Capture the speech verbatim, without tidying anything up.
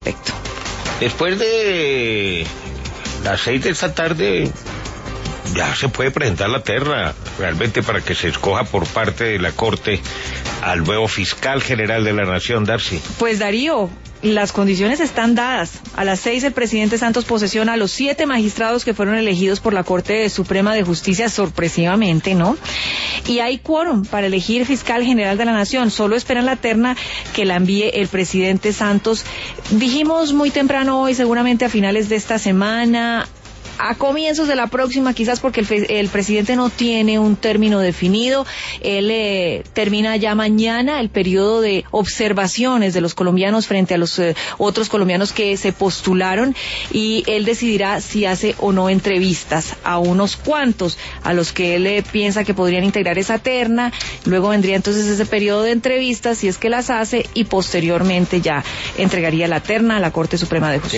Perfecto. Después de las seis de esta tarde ya se puede presentar la terna realmente para que se escoja por parte de la Corte al nuevo fiscal general de la Nación, Darcy. Pues Darío, las condiciones están dadas. A las seis el presidente Santos posesiona a los siete magistrados que fueron elegidos por la Corte Suprema de Justicia sorpresivamente, ¿no? Y hay quórum para elegir fiscal general de la Nación. Solo esperan la terna que la envíe el presidente Santos. Dijimos muy temprano hoy, seguramente a finales de esta semana, a comienzos de la próxima, quizás porque el, el presidente no tiene un término definido. Él eh, termina ya mañana el periodo de observaciones de los colombianos frente a los eh, otros colombianos que se postularon, y él decidirá si hace o no entrevistas a unos cuantos a los que él eh, piensa que podrían integrar esa terna. Luego vendría entonces ese periodo de entrevistas, si es que las hace, y posteriormente ya entregaría la terna a la Corte Suprema de Justicia.